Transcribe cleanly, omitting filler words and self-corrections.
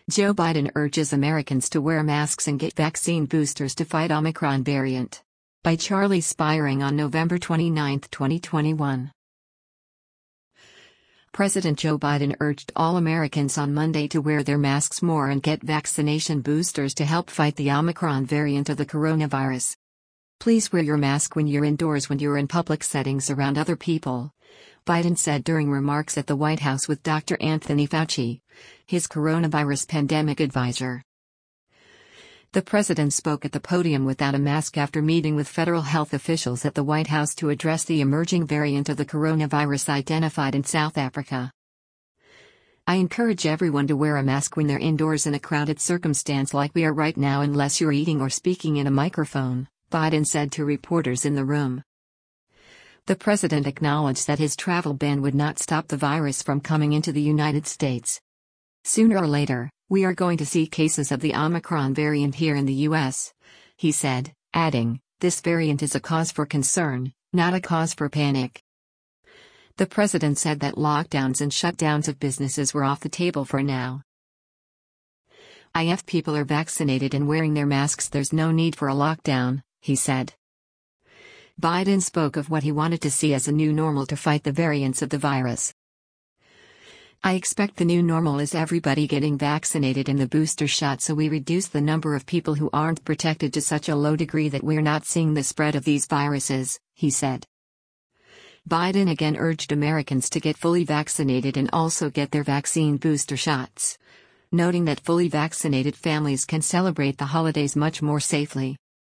Joe Biden urges Americans to wear masks and get vaccine boosters to fight Omicron variant. By Charlie Spiring on November 29, 2021. President Joe Biden urged all Americans on Monday to wear their masks more and get vaccination boosters to help fight the Omicron variant of the coronavirus. Please wear your mask when you're indoors when you're in public settings around other people, Biden said during remarks at the White House with Dr. Anthony Fauci, his coronavirus pandemic advisor. The president spoke at the podium without a mask after meeting with federal health officials at the White House to address the emerging variant of the coronavirus identified in South Africa. I encourage everyone to wear a mask when they're indoors in a crowded circumstance like we are right now unless you're eating or speaking in a microphone, Biden said to reporters in the room. The president acknowledged that his travel ban would not stop the virus from coming into the United States. Sooner or later, we are going to see cases of the Omicron variant here in the U.S., he said, adding, this variant is a cause for concern, not a cause for panic. The president said that lockdowns and shutdowns of businesses were off the table for now. If people are vaccinated and wearing their masks, there's no need for a lockdown, he said. Biden spoke of what he wanted to see as a new normal to fight the variants of the virus. I expect the new normal is everybody getting vaccinated in the booster shot so we reduce the number of people who aren't protected to such a low degree that we're not seeing the spread of these viruses, he said. Biden again urged Americans to get fully vaccinated and also get their vaccine booster shots, noting that fully vaccinated families can celebrate the holidays much more safely.